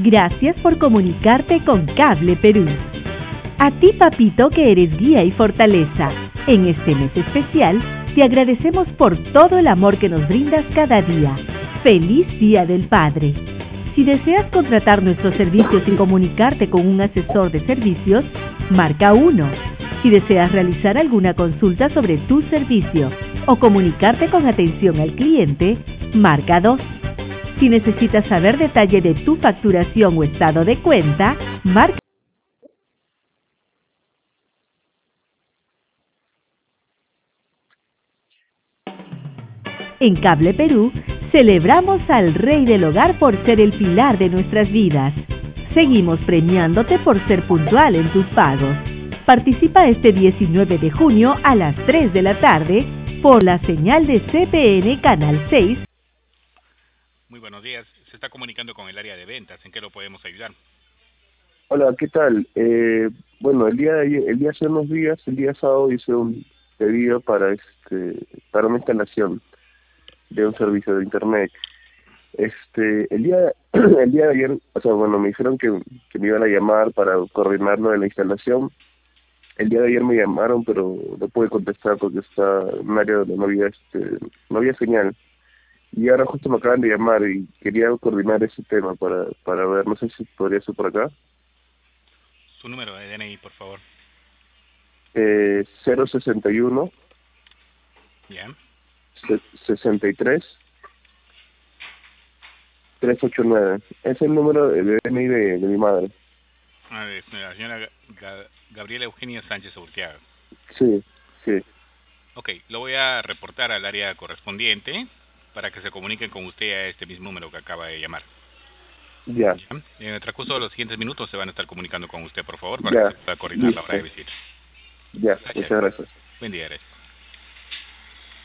Gracias por comunicarte con Cable Perú. A ti, papito, que eres guía y fortaleza. En este mes especial, te agradecemos por todo el amor que nos brindas cada día. ¡Feliz Día del Padre! Si deseas contratar nuestros servicios y comunicarte con un asesor de servicios, marca 1. Si deseas realizar alguna consulta sobre tu servicio o comunicarte con atención al cliente, marca 2. Si necesitas saber detalle de tu facturación o estado de cuenta, marca. En Cable Perú, celebramos al Rey del Hogar por ser el pilar de nuestras vidas. Seguimos premiándote por ser puntual en tus pagos. Participa este 19 de junio a las 3 de la tarde por la señal de CPN Canal 6. Muy buenos días. Se está comunicando con el área de ventas. ¿En qué lo podemos ayudar? Hola, ¿qué tal? Bueno, el día hace unos días, el día sábado hice un pedido para una instalación de un servicio de internet. El día el día de ayer, o sea, bueno, me dijeron que me iban a llamar para coordinar lo de la instalación. El día de ayer me llamaron, pero no pude contestar porque está en un área donde no había señal. Y ahora justo me acaban de llamar y quería coordinar ese tema para ver, no sé si podría ser por acá. Su número de DNI, por favor. 061 Ya. 63 389. Es el número de DNI de mi madre. La señora Gabriela Eugenia Sánchez Urteaga. Sí, sí. Ok, lo voy a reportar al área correspondiente para que se comuniquen con usted a este mismo número que acaba de llamar. Ya. ¿Ya? En el transcurso de los siguientes minutos se van a estar comunicando con usted, por favor, para Ya. que se pueda coordinar la hora de visita. Ya, Gracias. muchas gracias. Buen día, gracias.